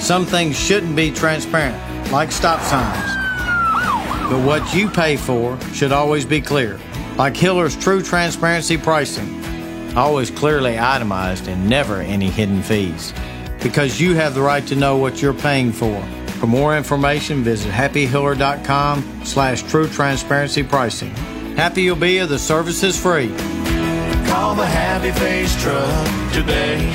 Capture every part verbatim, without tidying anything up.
some things shouldn't be transparent, like stop signs. But what you pay for should always be clear, like Hiller's True Transparency Pricing. Always clearly itemized and never any hidden fees. Because you have the right to know what you're paying for. For more information, visit happy hiller dot com slash true transparency pricing. Happy you'll be if the service is free. Call the Happy Face Truck today.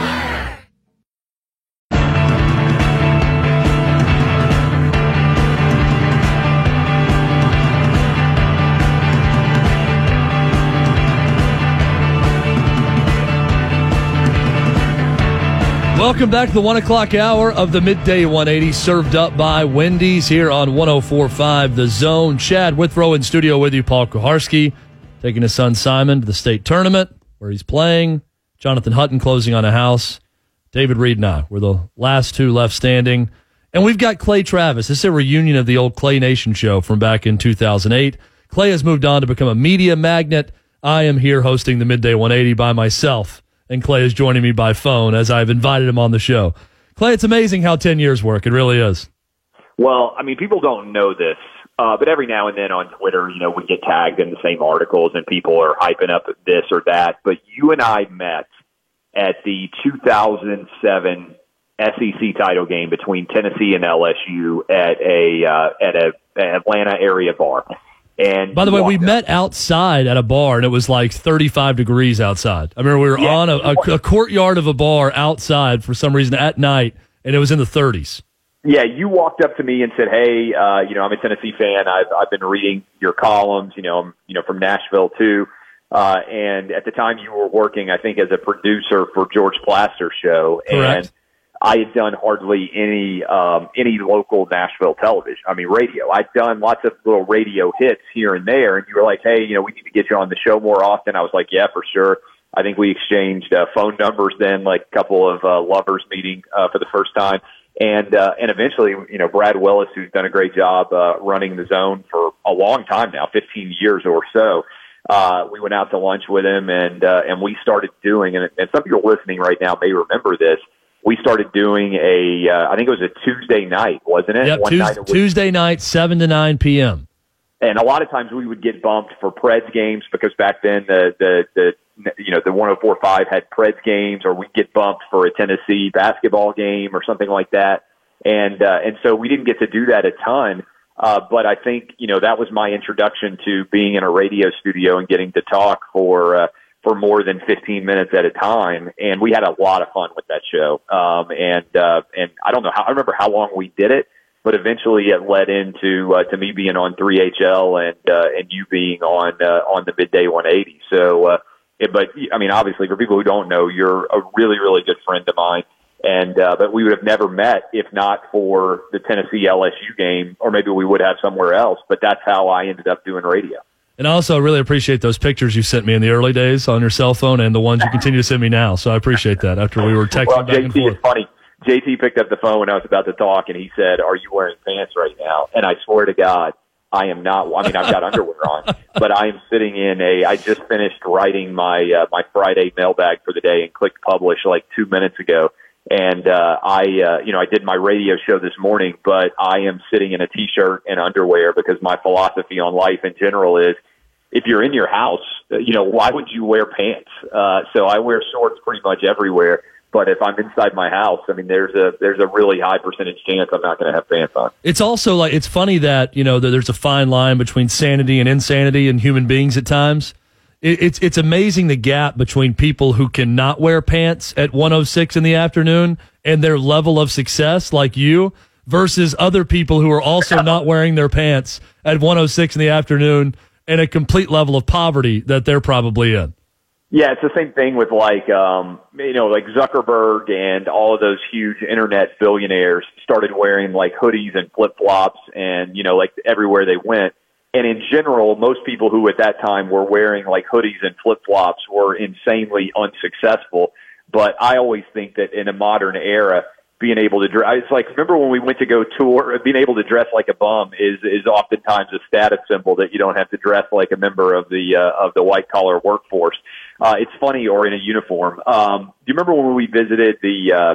Welcome back to the one o'clock hour of the Midday one eighty, served up by Wendy's here on one oh four point five The Zone. Chad Withrow in studio with you, Paul Kuharsky, taking his son Simon to the state tournament where he's playing. Jonathan Hutton closing on a house. David Reed and I, we're the last two left standing. And we've got Clay Travis. This is a reunion of the old Clay Nation show from back in two thousand eight. Clay has moved on to become a media magnet. I am here hosting the Midday one eighty by myself. And Clay is joining me by phone as I've invited him on the show. Clay, it's amazing how ten years work. It really is. Well, I mean, people don't know this, uh, but every now and then on Twitter, you know, we get tagged in the same articles and people are hyping up this or that. But you and I met at the two thousand seven S E C title game between Tennessee and L S U at a uh, at a an Atlanta area bar. And by the way, we met outside at a bar, and it was like thirty-five degrees outside. I remember we were yeah. on a, a, a courtyard of a bar outside for some reason at night, and it was in the thirties. Yeah, you walked up to me and said, "Hey, uh, you know, I'm a Tennessee fan. I've I've been reading your columns. You know, I'm you know from Nashville too." Uh, and at the time, you were working, I think, as a producer for George Plaster's show, Correct. and I had done hardly any um, any local Nashville television. I mean, radio. I'd done lots of little radio hits here and there, and you were like, "Hey, you know, we need to get you on the show more often." I was like, "Yeah, for sure." I think we exchanged uh, phone numbers then, like a couple of uh, lovers meeting uh, for the first time, and uh, and eventually, you know, Brad Willis, who's done a great job uh, running the Zone for a long time now, fifteen years or so. Uh, we went out to lunch with him, and uh, and we started doing, and, and some people listening right now may remember this. We started doing a, uh, I think it was a Tuesday night, wasn't it? Yep, One Tuesday, night Tuesday night, seven to nine p.m. And a lot of times we would get bumped for Preds games because back then the, the, the you know, the one oh four point five had Preds games, or we'd get bumped for a Tennessee basketball game or something like that. And, uh, and so we didn't get to do that a ton. Uh, but I think, you know, that was my introduction to being in a radio studio and getting to talk for, uh, for more than fifteen minutes at a time. And we had a lot of fun with that show. Um, and, uh, and I don't know how, I remember how long we did it, but eventually it led into, uh, to me being on three H L and, uh, and you being on, uh, on the Midday one eighty. So, uh, it, but I mean, obviously for people who don't know, you're a really, really good friend of mine. And, uh, but we would have never met if not for the Tennessee L S U game, or maybe we would have somewhere else, but that's how I ended up doing radio. And I also really appreciate those pictures you sent me in the early days on your cell phone and the ones you continue to send me now. So I appreciate that after we were texting well, back J T, and forth. It's funny. J T picked up the phone when I was about to talk, and he said, "Are you wearing pants right now?" And I swear to God, I am not. I mean, I've got underwear on, but I am sitting in a, I just finished writing my, uh, my Friday mailbag for the day and clicked publish like two minutes ago. And, uh, I, uh, you know, I did my radio show this morning, but I am sitting in a t-shirt and underwear because my philosophy on life in general is, if you're in your house, you know, why would you wear pants? Uh, so I wear shorts pretty much everywhere. But if I'm inside my house, I mean, there's a there's a really high percentage chance I'm not going to have pants on. It's also like, it's funny that, you know, that there's a fine line between sanity and insanity in human beings at times. It, it's it's amazing the gap between people who cannot wear pants at one oh six in the afternoon and their level of success, like you, versus other people who are also not wearing their pants at one oh six in the afternoon and a complete level of poverty that they're probably in. Yeah, it's the same thing with like, um, you know, like Zuckerberg and all of those huge internet billionaires started wearing like hoodies and flip-flops and, you know, like everywhere they went. And in general, most people who at that time were wearing like hoodies and flip-flops were insanely unsuccessful. But I always think that in a modern era, being able to dress, it's like, remember when we went to go tour, being able to dress like a bum is, is oftentimes a status symbol that you don't have to dress like a member of the, uh, of the white collar workforce. Uh, it's funny, or in a uniform. Um, do you remember when we visited the, uh,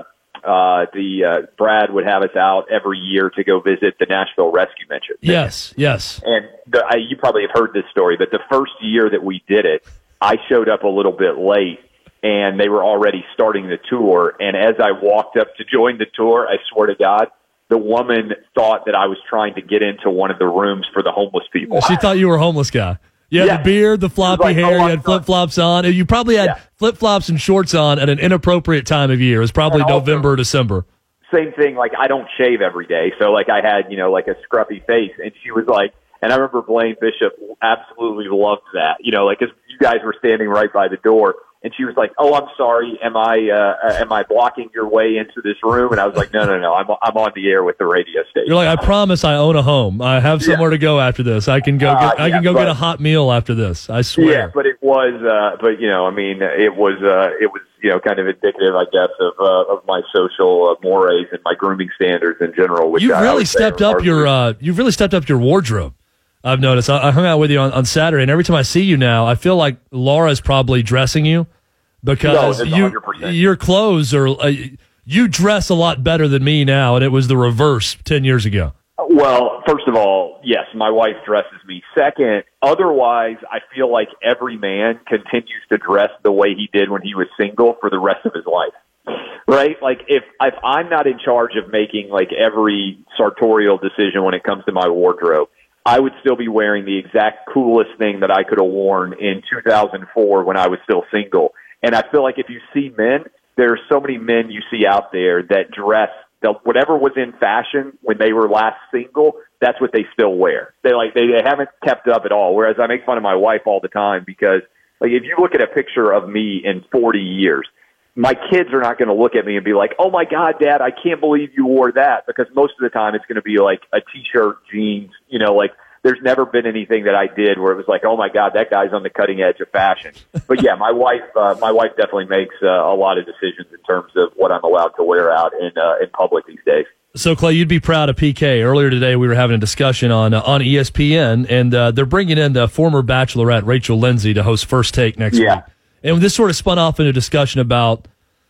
uh, the uh, Brad would have us out every year to go visit the Nashville Rescue Mission. Yes, yes. And the, I, you probably have heard this story, but the first year that we did it, I showed up a little bit late, and they were already starting the tour. And as I walked up to join the tour, I swear to God, the woman thought that I was trying to get into one of the rooms for the homeless people. She thought you were a homeless guy. You had Yeah. the beard, the floppy Like, hair, oh, you had I'm flip-flops on. You probably had Yeah. flip-flops and shorts on at an inappropriate time of year. It was probably And also- November or December. Same thing, like I don't shave every day, so like I had, you know, like a scruffy face, and she was like, and I remember Blaine Bishop absolutely loved that, you know, like 'cause you guys were standing right by the door, and she was like, "Oh, I'm sorry, am I, uh, am I blocking your way into this room?" And I was like, "No, no, no, I'm, I'm on the air with the radio station." You're like, I promise I own a home. I have somewhere Yeah. to go after this. I can go Uh, get, I yeah, can go but- get a hot meal after this. I swear. Yeah, but it was, uh, but you know, I mean, it was, uh, it was, you know, kind of indicative, I guess, of uh, of my social uh, mores and my grooming standards in general. Which You've I, I really would say stepped are up your largely- uh, you've really stepped up your wardrobe. I've noticed. I, I hung out with you on, on Saturday, and every time I see you now, I feel like Laura's probably dressing you because No, it's you one hundred percent. your clothes are uh, you dress a lot better than me now, and it was the reverse ten years ago. Well, first of all, yes, my wife dresses me. Second, otherwise, I feel like every man continues to dress the way he did when he was single for the rest of his life. Right? Like if if I'm not in charge of making like every sartorial decision when it comes to my wardrobe, I would still be wearing the exact coolest thing that I could have worn in two thousand four when I was still single. And I feel like if you see men, there are so many men you see out there that dress the, whatever was in fashion when they were last single, that's what they still wear. They like they, they haven't kept up at all. Whereas I make fun of my wife all the time because like if you look at a picture of me in forty years, my kids are not going to look at me and be like, "Oh my God, Dad, I can't believe you wore that," because most of the time it's going to be like a t-shirt, jeans, you know, like there's never been anything that I did where it was like, "Oh my God, that guy's on the cutting edge of fashion." But yeah, my wife, uh, my wife definitely makes uh, a lot of decisions in terms of what I'm allowed to wear out in uh, in public these days. So, Clay, you'd be proud of P K. Earlier today, we were having a discussion on uh, on E S P N, and uh, they're bringing in the former Bachelorette Rachel Lindsay to host First Take next Yeah. week. And this sort of spun off into a discussion about.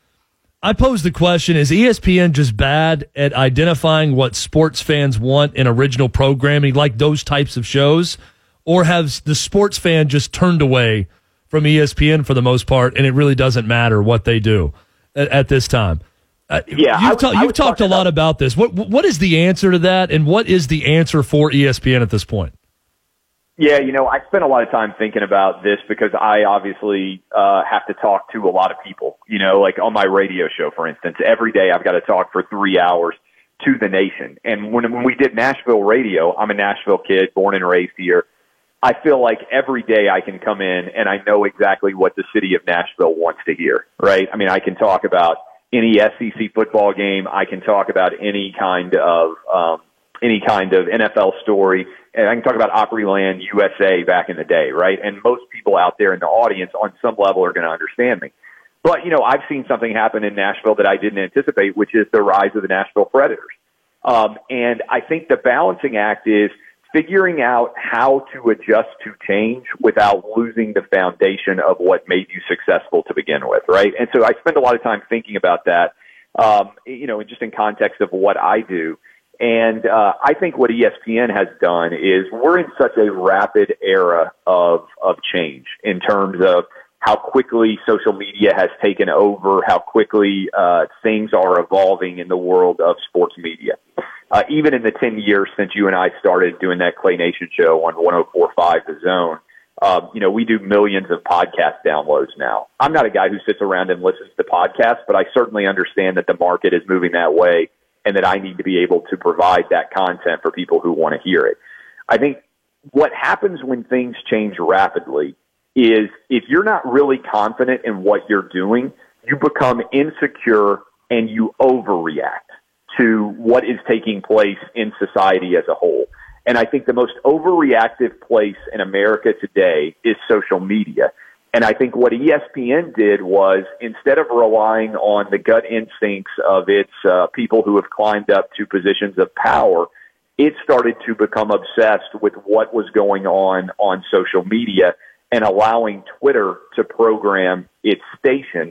I posed the question: is E S P N just bad at identifying what sports fans want in original programming, like those types of shows, or has the sports fan just turned away from E S P N for the most part, and it really doesn't matter what they do at, at this time? Uh, Yeah, I you've, was- ta- I you've was talked a talking lot about this. What what is the answer to that, and what is the answer for E S P N at this point? Yeah, you know, I spent a lot of time thinking about this because I obviously uh, have to talk to a lot of people, you know, like on my radio show, for instance. Every day I've got to talk for three hours to the nation. And when, when we did Nashville radio, I'm a Nashville kid, born and raised here. I feel like every day I can come in and I know exactly what the city of Nashville wants to hear, right? I mean, I can talk about any S E C football game. I can talk about any kind of um, any kind of N F L story. And I can talk about Opryland U S A back in the day, right? And most people out there in the audience on some level are going to understand me. But, you know, I've seen something happen in Nashville that I didn't anticipate, which is the rise of the Nashville Predators. Um, and I think the balancing act is figuring out how to adjust to change without losing the foundation of what made you successful to begin with, right? And so I spend a lot of time thinking about that, um, you know, just in context of what I do. And uh, I think what E S P N has done is we're in such a rapid era of of change in terms of how quickly social media has taken over, how quickly uh, things are evolving in the world of sports media. Uh, even in the ten years since you and I started doing that Clay Nation show on one oh four point five The Zone, um, you know, we do millions of podcast downloads now. I'm not a guy who sits around and listens to podcasts, but I certainly understand that the market is moving that way, and that I need to be able to provide that content for people who want to hear it. I think what happens when things change rapidly is if you're not really confident in what you're doing, you become insecure and you overreact to what is taking place in society as a whole. And I think the most overreactive place in America today is social media. And I think what E S P N did was, instead of relying on the gut instincts of its uh, people who have climbed up to positions of power, it started to become obsessed with what was going on on social media and allowing Twitter to program its station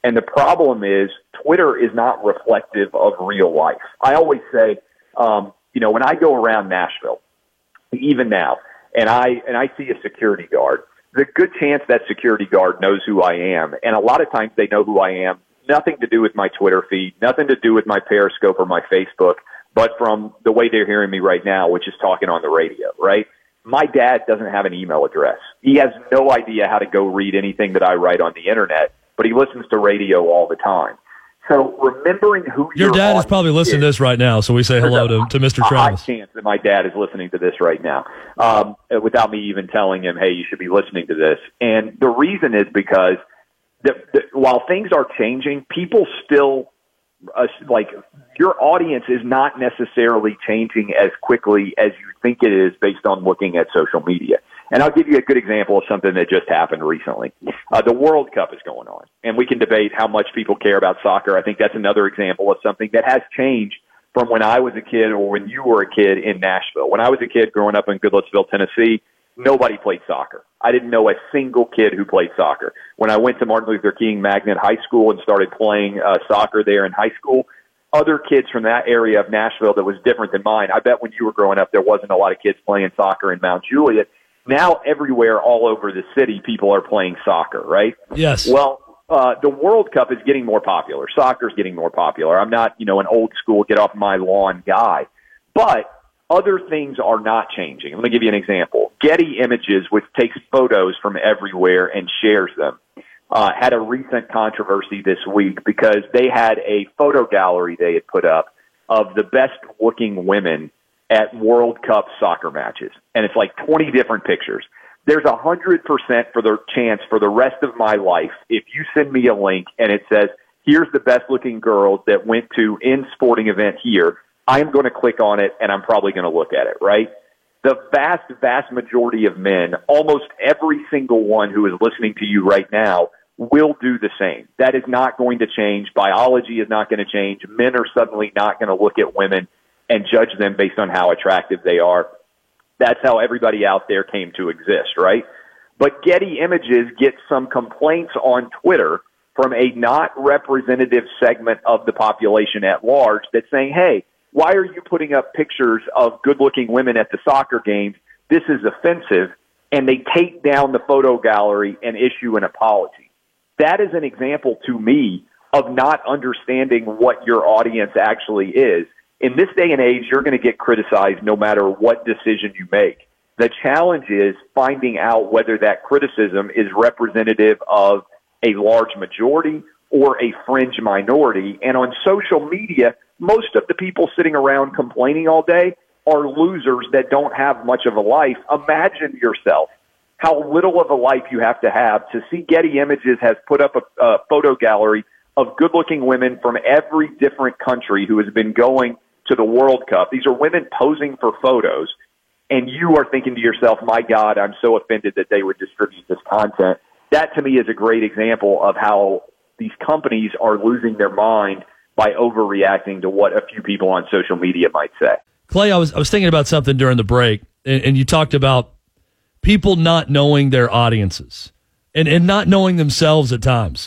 And the problem is Twitter is not reflective of real life. I always say, um, you know, when I go around Nashville, even now, and I and I see a security guard, there's a good chance that security guard knows who I am. And a lot of times they know who I am. Nothing to do with my Twitter feed, nothing to do with my Periscope or my Facebook, but from the way they're hearing me right now, which is talking on the radio, right? My dad doesn't have an email address. He has no idea how to go read anything that I write on the internet, but he listens to radio all the time. So remembering who your your dad is probably listening to is, this right now, so we say hello to, to Mister Travis. A high chance that my dad is listening to this right now, um, without me even telling him, hey, you should be listening to this. And the reason is because the, the, while things are changing, people still, uh, like, your audience is not necessarily changing as quickly as you think it is based on looking at social media. And I'll give you a good example of something that just happened recently. Uh, the World Cup is going on, and we can debate how much people care about soccer. I think that's another example of something that has changed from when I was a kid or when you were a kid in Nashville. When I was a kid growing up in Goodlettsville, Tennessee, nobody played soccer. I didn't know a single kid who played soccer. When I went to Martin Luther King Magnet High School and started playing uh, soccer there in high school, other kids from that area of Nashville that was different than mine, I bet when you were growing up there wasn't a lot of kids playing soccer in Mount Juliet. Now everywhere all over the city, people are playing soccer, right? Yes. Well, uh, the World Cup is getting more popular. Soccer's getting more popular. I'm not, you know, an old school get off my lawn guy, but other things are not changing. Let me give you an example. Getty Images, which takes photos from everywhere and shares them, uh, had a recent controversy this week because they had a photo gallery they had put up of the best looking women at World Cup soccer matches. And it's like twenty different pictures. There's a hundred percent for the chance for the rest of my life. If you send me a link and it says, here's the best looking girls that went to in sporting event here, I'm going to click on it and I'm probably going to look at it, right? The vast, vast majority of men, almost every single one who is listening to you right now, will do the same. That is not going to change. Biology is not going to change. Men are suddenly not going to look at women and judge them based on how attractive they are. That's how everybody out there came to exist, right? But Getty Images gets some complaints on Twitter from a not representative segment of the population at large that's saying, hey, why are you putting up pictures of good-looking women at the soccer games? This is offensive. And they take down the photo gallery and issue an apology. That is an example to me of not understanding what your audience actually is. In this day and age, you're going to get criticized no matter what decision you make. The challenge is finding out whether that criticism is representative of a large majority or a fringe minority. And on social media, most of the people sitting around complaining all day are losers that don't have much of a life. Imagine yourself how little of a life you have to have to see Getty Images has put up a, a photo gallery of good-looking women from every different country who has been going to the World Cup. These are women posing for photos, and you are thinking to yourself, my God, I'm so offended that they would distribute this content. That, to me, is a great example of how these companies are losing their mind by overreacting to what a few people on social media might say. Clay, I was I was thinking about something during the break, and, and you talked about people not knowing their audiences and, and not knowing themselves at times.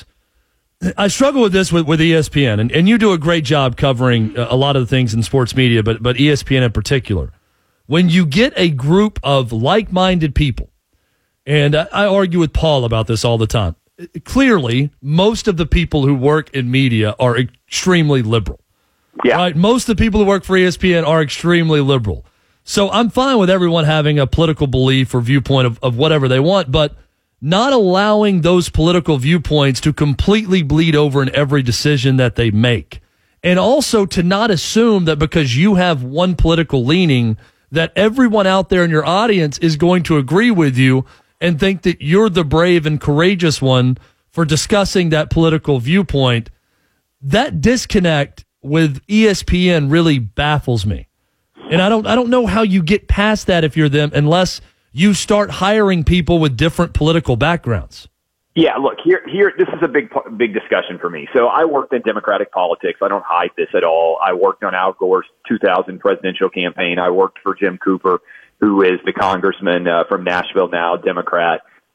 I struggle with this with, with E S P N, and, and you do a great job covering a lot of the things in sports media, but, but E S P N in particular. When you get a group of like-minded people, and I, I argue with Paul about this all the time, clearly most of the people who work in media are extremely liberal. Yeah. Right? Most of the people who work for E S P N are extremely liberal. So I'm fine with everyone having a political belief or viewpoint of, of whatever they want, but not allowing those political viewpoints to completely bleed over in every decision that they make. And also to not assume that because you have one political leaning that everyone out there in your audience is going to agree with you and think that you're the brave and courageous one for discussing that political viewpoint. That disconnect with E S P N really baffles me. And I don't I don't know how you get past that if you're them unless you start hiring people with different political backgrounds. Yeah, look, here, here, this is a big, big discussion for me. So I worked in Democratic politics. I don't hide this at all. I worked on Al Gore's two thousand presidential campaign. I worked for Jim Cooper, who is the congressman uh, from Nashville now, Democrat.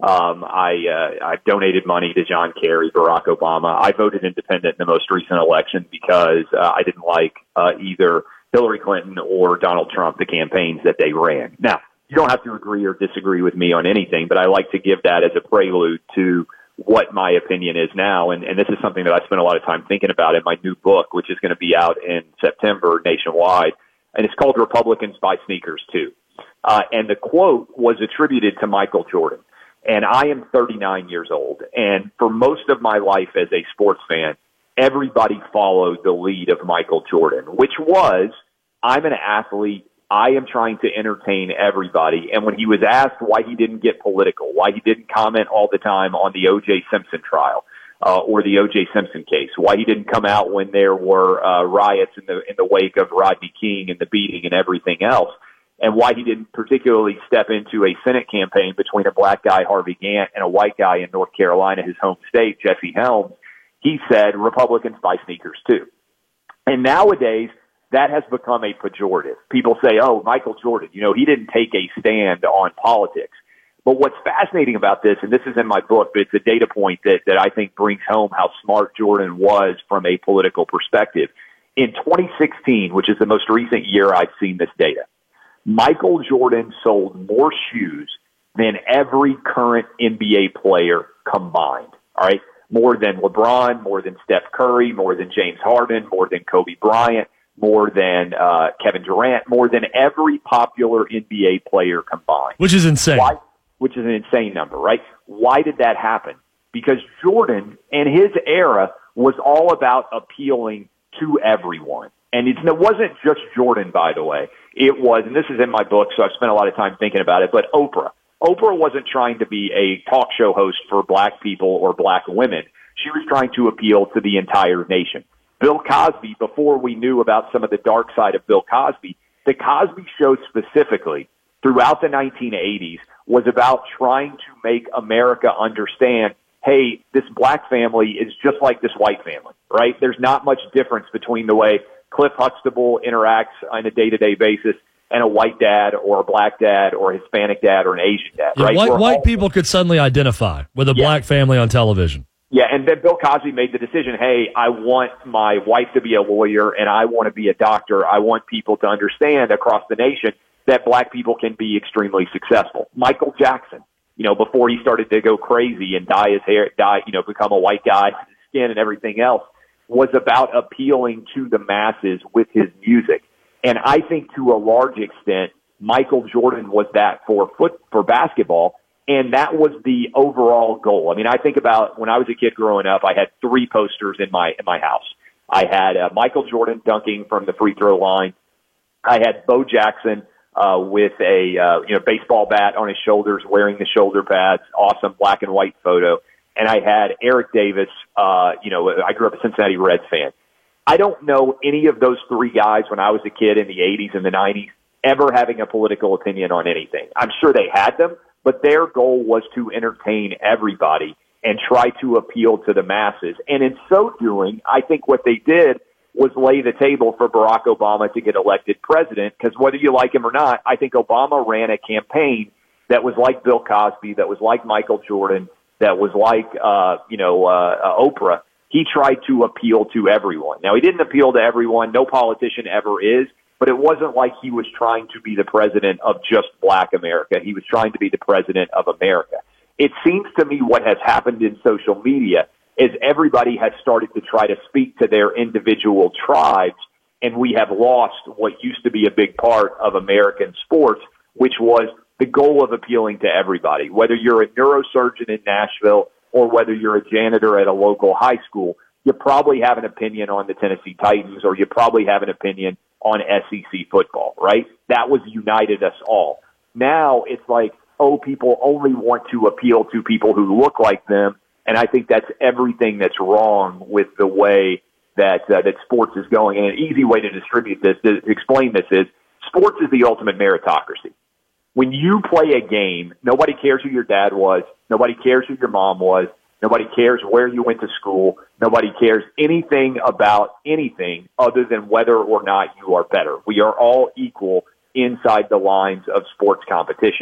Um, I, uh, I've donated money to John Kerry, Barack Obama. I voted independent in the most recent election because uh, I didn't like uh, either Hillary Clinton or Donald Trump, the campaigns that they ran. Now, you don't have to agree or disagree with me on anything, but I like to give that as a prelude to what my opinion is now. And, and this is something that I spent a lot of time thinking about in my new book, which is going to be out in September nationwide. And it's called Republicans Buy Sneakers Too. Uh, and the quote was attributed to Michael Jordan. And I am thirty-nine years old. And for most of my life as a sports fan, everybody followed the lead of Michael Jordan, which was, I'm an athlete. I am trying to entertain everybody. And when he was asked why he didn't get political, why he didn't comment all the time on the O J Simpson trial, uh, or the O J Simpson case, why he didn't come out when there were, uh, riots in the, in the wake of Rodney King and the beating and everything else, and why he didn't particularly step into a Senate campaign between a black guy, Harvey Gantt, and a white guy in North Carolina, his home state, Jesse Helms, he said, Republicans buy sneakers too. And nowadays, that has become a pejorative. People say, oh, Michael Jordan, you know, he didn't take a stand on politics. But what's fascinating about this, and this is in my book, but it's a data point that, that I think brings home how smart Jordan was from a political perspective. In twenty sixteen, which is the most recent year I've seen this data, Michael Jordan sold more shoes than every current N B A player combined. All right. More than LeBron, more than Steph Curry, more than James Harden, more than Kobe Bryant, more than uh, Kevin Durant, more than every popular N B A player combined. Which is insane. Why? Which is an insane number, right? Why did that happen? Because Jordan and his era was all about appealing to everyone. And it's, it wasn't just Jordan, by the way. It was, and this is in my book, so I've spent a lot of time thinking about it, but Oprah. Oprah wasn't trying to be a talk show host for black people or black women. She was trying to appeal to the entire nation. Bill Cosby, before we knew about some of the dark side of Bill Cosby, the Cosby Show specifically throughout the nineteen eighties was about trying to make America understand, hey, this black family is just like this white family, right? There's not much difference between the way Cliff Huxtable interacts on a day-to-day basis and a white dad or a black dad or a Hispanic dad or an Asian dad, yeah, right? White, white all, people could suddenly identify with a yeah. black family on television. Yeah, and then Bill Cosby made the decision, hey, I want my wife to be a lawyer and I want to be a doctor. I want people to understand across the nation that black people can be extremely successful. Michael Jackson, you know, before he started to go crazy and dye his hair, dye, you know, become a white guy, his skin and everything else, was about appealing to the masses with his music. And I think to a large extent, Michael Jordan was that for foot, for basketball. And that was the overall goal. I mean, I think about when I was a kid growing up, I had three posters in my, in my house. I had uh, Michael Jordan dunking from the free throw line. I had Bo Jackson, uh, with a, uh, you know, baseball bat on his shoulders, wearing the shoulder pads, awesome black and white photo. And I had Eric Davis, uh, you know, I grew up a Cincinnati Reds fan. I don't know any of those three guys when I was a kid in the eighties and the nineties ever having a political opinion on anything. I'm sure they had them, but their goal was to entertain everybody and try to appeal to the masses. And in so doing, I think what they did was lay the table for Barack Obama to get elected president, because whether you like him or not, I think Obama ran a campaign that was like Bill Cosby, that was like Michael Jordan, that was like, uh, you know, uh, uh, Oprah. He tried to appeal to everyone. Now, he didn't appeal to everyone. No politician ever is. But it wasn't like he was trying to be the president of just black America. He was trying to be the president of America. It seems to me what has happened in social media is everybody has started to try to speak to their individual tribes, and we have lost what used to be a big part of American sports, which was the goal of appealing to everybody. Whether you're a neurosurgeon in Nashville or whether you're a janitor at a local high school, you probably have an opinion on the Tennessee Titans, or you probably have an opinion on S E C football, right? That was united us all. Now it's like, oh, people only want to appeal to people who look like them, and I think that's everything that's wrong with the way that uh, that sports is going. And an easy way to distribute this, to explain this, is sports is the ultimate meritocracy. When you play a game, nobody cares who your dad was, nobody cares who your mom was, nobody cares where you went to school. Nobody cares anything about anything other than whether or not you are better. We are all equal inside the lines of sports competition.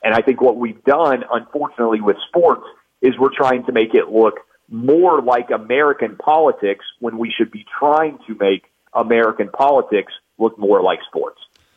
And I think what we've done, unfortunately, with sports is we're trying to make it look more like American politics when we should be trying to make American politics look more like sports.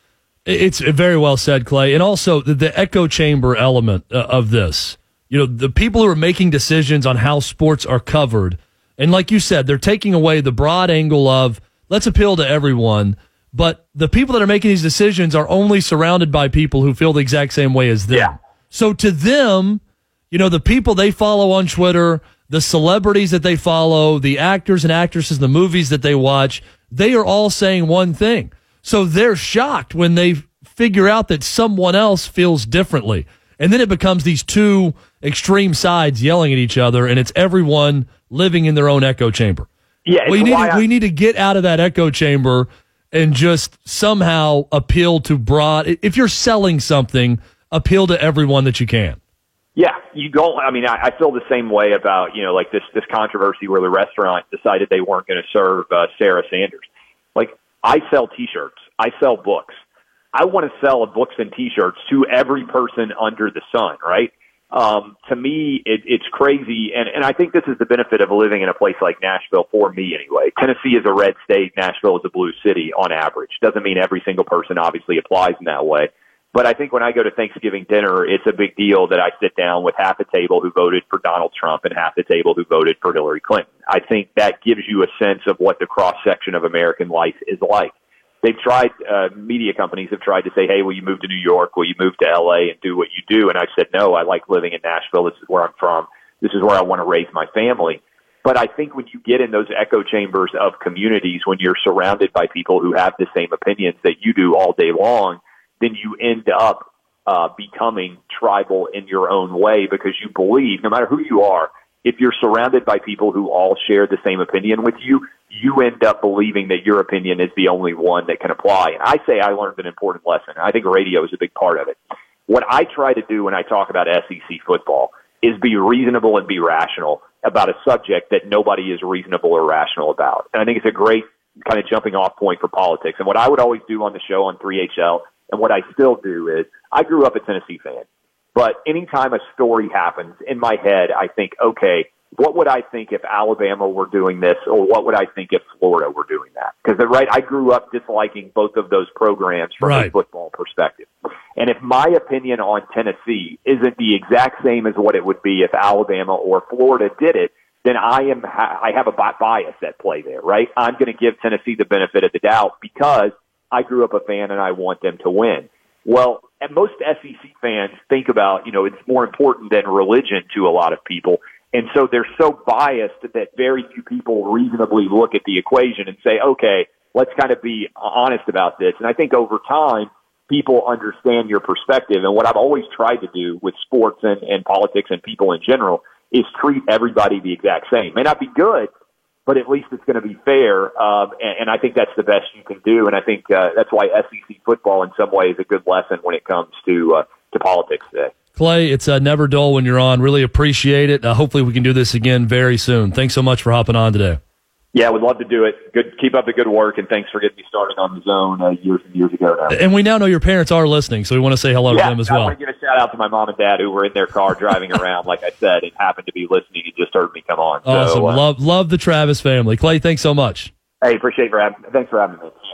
It's very well said, Clay. And also the, the echo chamber element uh, of this. You know, the people who are making decisions on how sports are covered, and like you said, they're taking away the broad angle of let's appeal to everyone, but the people that are making these decisions are only surrounded by people who feel the exact same way as them. Yeah. So to them, you know, the people they follow on Twitter, the celebrities that they follow, the actors and actresses, the movies that they watch, they are all saying one thing. So they're shocked when they figure out that someone else feels differently. And then it becomes these two extreme sides yelling at each other, and it's everyone living in their own echo chamber. Yeah, we need to, I, we need to get out of that echo chamber and just somehow appeal to broad. If you're selling something, appeal to everyone that you can. Yeah, you don't. I mean, I, I feel the same way about, you know, like this this controversy where the restaurant decided they weren't going to serve uh, Sarah Sanders. Like, I sell T-shirts. I sell books. I want to sell books and T-shirts to every person under the sun, right? Um, to me, it, it's crazy, and, and I think this is the benefit of living in a place like Nashville, for me anyway. Tennessee is a red state. Nashville is a blue city on average. Doesn't mean every single person obviously applies in that way. But I think when I go to Thanksgiving dinner, it's a big deal that I sit down with half the table who voted for Donald Trump and half the table who voted for Hillary Clinton. I think that gives you a sense of what the cross-section of American life is like. They've tried, uh, media companies have tried to say, hey, will you move to New York? Will you move to L A and do what you do? And I said, no, I like living in Nashville. This is where I'm from. This is where I want to raise my family. But I think when you get in those echo chambers of communities, when you're surrounded by people who have the same opinions that you do all day long, then you end up uh, becoming tribal in your own way because you believe, no matter who you are, if you're surrounded by people who all share the same opinion with you, you end up believing that your opinion is the only one that can apply. And I say I learned an important lesson. I think radio is a big part of it. What I try to do when I talk about S E C football is be reasonable and be rational about a subject that nobody is reasonable or rational about. And I think it's a great kind of jumping off point for politics. And what I would always do on the show on three H L, and what I still do, is I grew up a Tennessee fan. But anytime a story happens, in my head, I think, okay, what would I think if Alabama were doing this, or what would I think if Florida were doing that? Because, right, I grew up disliking both of those programs from right. a football perspective. And if my opinion on Tennessee isn't the exact same as what it would be if Alabama or Florida did it, then I am I have a bias at play there, right? I'm going to give Tennessee the benefit of the doubt because I grew up a fan and I want them to win. Well, and most S E C fans think about, you know, it's more important than religion to a lot of people. And so they're so biased that very few people reasonably look at the equation and say, okay, let's kind of be honest about this. And I think over time, people understand your perspective. And what I've always tried to do with sports and, and politics and people in general is treat everybody the exact same. May not be good, but at least it's going to be fair. Um, and, and I think that's the best you can do. And I think uh, that's why S E C football in some ways is a good lesson when it comes to uh, to politics today. Clay, it's uh, never dull when you're on. Really appreciate it. Uh, hopefully we can do this again very soon. Thanks so much for hopping on today. Yeah, would love to do it. Good, keep up the good work, and thanks for getting me started on the zone uh, years and years ago now. And we now know your parents are listening, so we want to say hello yeah, to them as I well. I want to give a shout out to my mom and dad who were in their car driving around, like I said, and happened to be listening and just heard me come on. Awesome. So, uh, love, love the Travis family. Clay, thanks so much. Hey, appreciate for having. Thanks for having me.